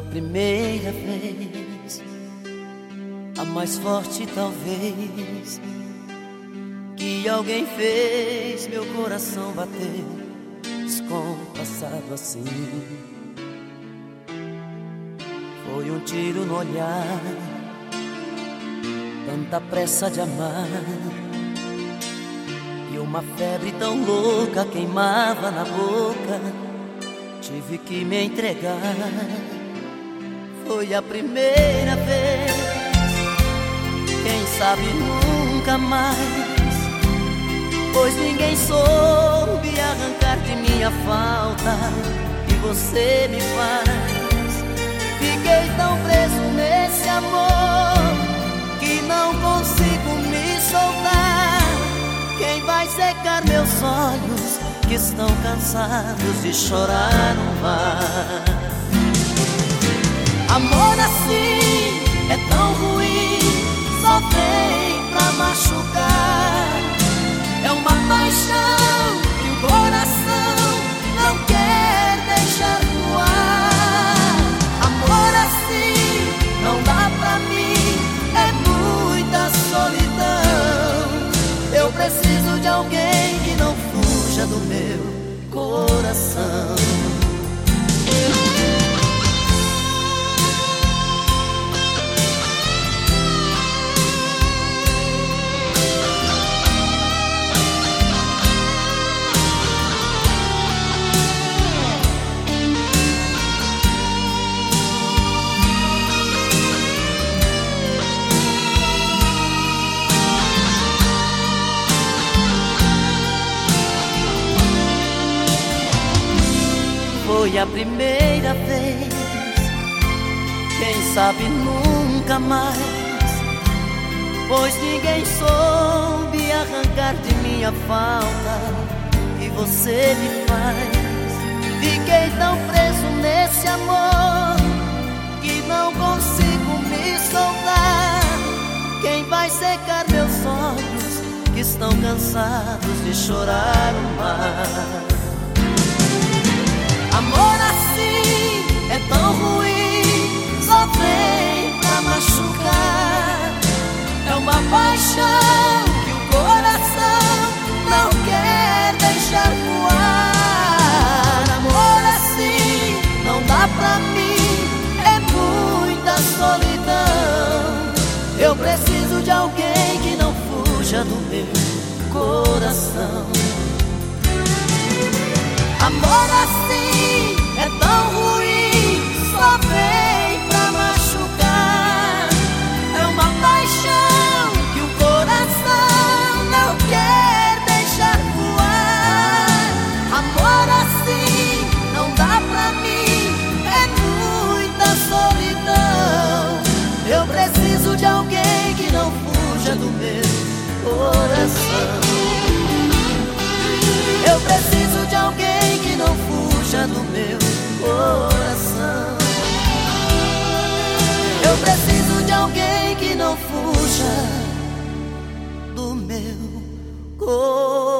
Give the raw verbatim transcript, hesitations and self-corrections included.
a primeira vez, a mais forte talvez, que alguém fez meu coração bater descompassado assim. Foi um tiro no olhar, tanta pressa de amar, e uma febre tão louca queimava na boca. Tive que me entregar. Foi a primeira vez, quem sabe nunca mais, pois ninguém soube arrancar de minha falta que você me faz. Fiquei tão preso nesse amor que não consigo me soltar. Quem vai secar meus olhos que estão cansados de chorar no mar? Amor assim é tão ruim, só vem pra machucar. É uma paixão que o coração não quer deixar voar. Amor assim não dá pra mim, é muita solidão. Eu preciso de alguém que não fuja do meu coração. Foi a primeira vez, quem sabe nunca mais, pois ninguém soube arrancar de minha falta que você me faz. Fiquei tão preso nesse amor que não consigo me soltar. Quem vai secar meus olhos que estão cansados de chorar no mar? Amor assim é tão ruim, só vem pra machucar. É uma paixão que o coração não quer deixar voar. Amor assim não dá pra mim, é muita solidão. Eu preciso de alguém que não fuja do meu coração. Amor assim é tão ruim, só vem pra machucar. É uma paixão que o coração não quer deixar voar. Amor assim não dá pra mim, é muita solidão. Eu preciso de alguém que não fuja do meu coração. Eu preciso de alguém que não fuja do meu coração. Eu preciso de alguém que não fuja do meu coração.